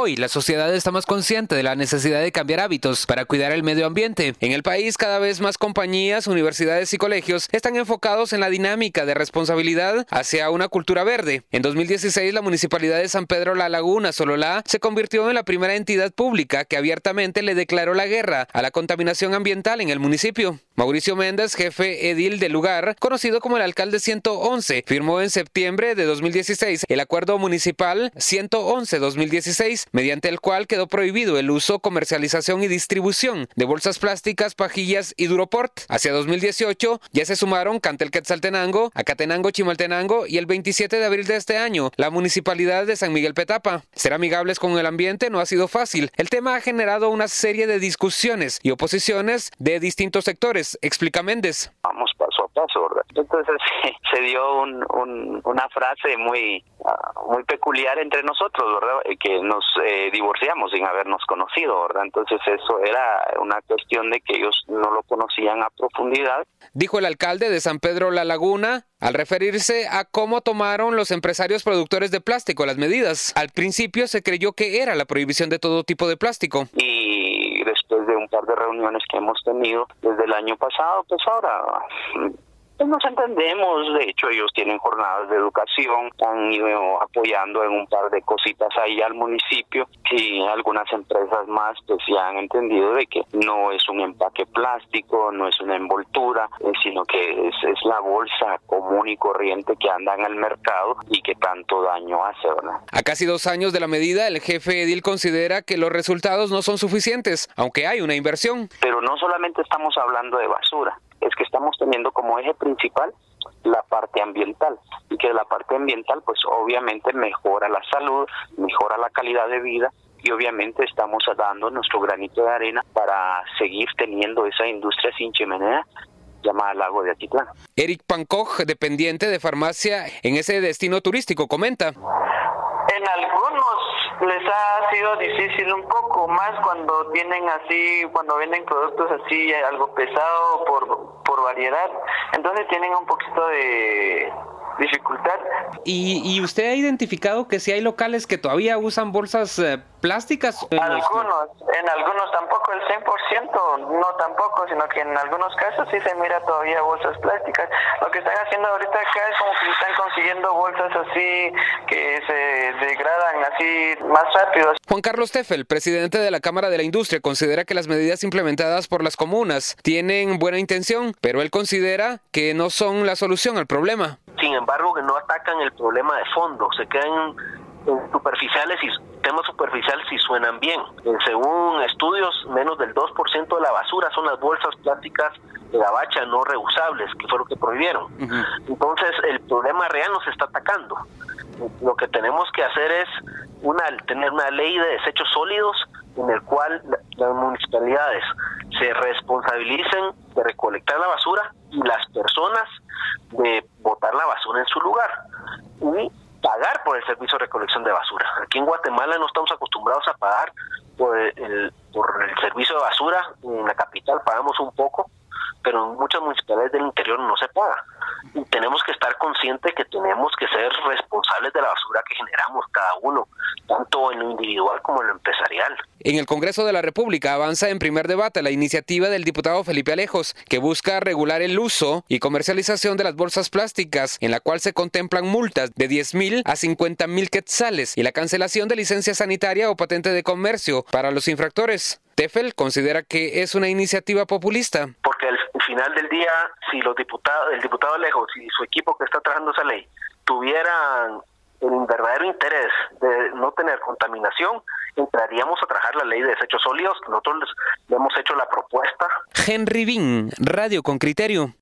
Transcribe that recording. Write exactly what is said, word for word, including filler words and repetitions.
Hoy la sociedad está más consciente de la necesidad de cambiar hábitos para cuidar el medio ambiente. En el país, cada vez más compañías, universidades y colegios están enfocados en la dinámica de responsabilidad hacia una cultura verde. En dos mil dieciséis, la Municipalidad de San Pedro La Laguna, Sololá, se convirtió en la primera entidad pública que abiertamente le declaró la guerra a la contaminación ambiental en el municipio. Mauricio Méndez, jefe edil del lugar, conocido como el alcalde ciento once, firmó en septiembre de dos mil dieciséis el acuerdo municipal ciento once dos mil dieciséis, mediante el cual quedó prohibido el uso, comercialización y distribución de bolsas plásticas, pajillas y Duroport. Hacia dos mil dieciocho ya se sumaron Cantelquetzaltenango, Acatenango, Chimaltenango y el veintisiete de abril de este año la Municipalidad de San Miguel Petapa. Ser amigables con el ambiente no ha sido fácil. El tema ha generado una serie de discusiones y oposiciones de distintos sectores, explica Méndez. Vamos paso a paso, ¿verdad? Entonces se dio un, un, una frase muy, uh, muy peculiar entre nosotros, ¿verdad? Que nos eh, divorciamos sin habernos conocido, ¿verdad? Entonces eso era una cuestión de que ellos no lo conocían a profundidad. Dijo el alcalde de San Pedro La Laguna al referirse a cómo tomaron los empresarios productores de plástico las medidas. Al principio se creyó que era la prohibición de todo tipo de plástico. Y después de un par de reuniones que hemos tenido desde el año pasado, pues ahora pues nos entendemos. De hecho, ellos tienen jornadas de educación, han ido apoyando en un par de cositas ahí al municipio, y algunas empresas más pues ya han entendido de que no es un empaque plástico, no es una envoltura, eh, sino que es, es la bolsa común y corriente que anda en el mercado y que tanto daño hace, ¿verdad? A casi dos años de la medida, el jefe edil considera que los resultados no son suficientes, aunque hay una inversión. Pero no solamente estamos hablando de basura, es que estamos teniendo como eje principal la parte ambiental, y que la parte ambiental pues obviamente mejora la salud, mejora la calidad de vida, y obviamente estamos dando nuestro granito de arena para seguir teniendo esa industria sin chimenea llamada Lago de Atitlán. Eric Pancoj, dependiente de farmacia en ese destino turístico, comenta. En algunos les ha sido difícil un poco más cuando tienen así, cuando venden productos así algo pesado por por variedad, entonces tienen un poquito de dificultad. ¿Y, y usted ha identificado que si hay locales que todavía usan bolsas eh, plásticas? Algunos, en algunos tampoco el cien por ciento, no tampoco, sino que en algunos casos sí se mira todavía bolsas plásticas. Lo que están haciendo ahorita acá es como que están consiguiendo bolsas así que se degradan así más rápido. Juan Carlos Teffel, presidente de la Cámara de la Industria, considera que las medidas implementadas por las comunas tienen buena intención, pero él considera que no son la solución al problema. Sin embargo, que no atacan el problema de fondo, se quedan en superficiales y temas superficiales y suenan bien. Eh, según estudios, menos del dos por ciento de la basura son las bolsas plásticas de gabacha no reusables, que fue lo que prohibieron. Uh-huh. Entonces, el problema real nos está atacando. Lo que tenemos que hacer es una tener una ley de desechos sólidos en el cual las municipalidades se responsabilicen de recolectar la basura y las personas de botar la basura en su lugar y pagar por el servicio de recolección de basura. Aquí en Guatemala no estamos acostumbrados a pagar por el, por el servicio de basura. En la capital pagamos un poco, pero en muchas municipalidades del interior no se paga. Y tenemos que estar conscientes que tenemos que ser responsables de la basura que generamos cada uno, tanto en lo individual como en lo empresarial. En el Congreso de la República avanza en primer debate la iniciativa del diputado Felipe Alejos, que busca regular el uso y comercialización de las bolsas plásticas, en la cual se contemplan multas de diez mil a cincuenta mil quetzales y la cancelación de licencia sanitaria o patente de comercio para los infractores. Teffel considera que es una iniciativa populista. Porque al final del día, si los diputados, el diputado Alejos y su equipo que está trabajando esa ley tuvieran el verdadero interés de no tener contaminación, entraríamos a trabajar la ley de desechos sólidos. Nosotros le hemos hecho la propuesta. Henry Bin, Radio con Criterio.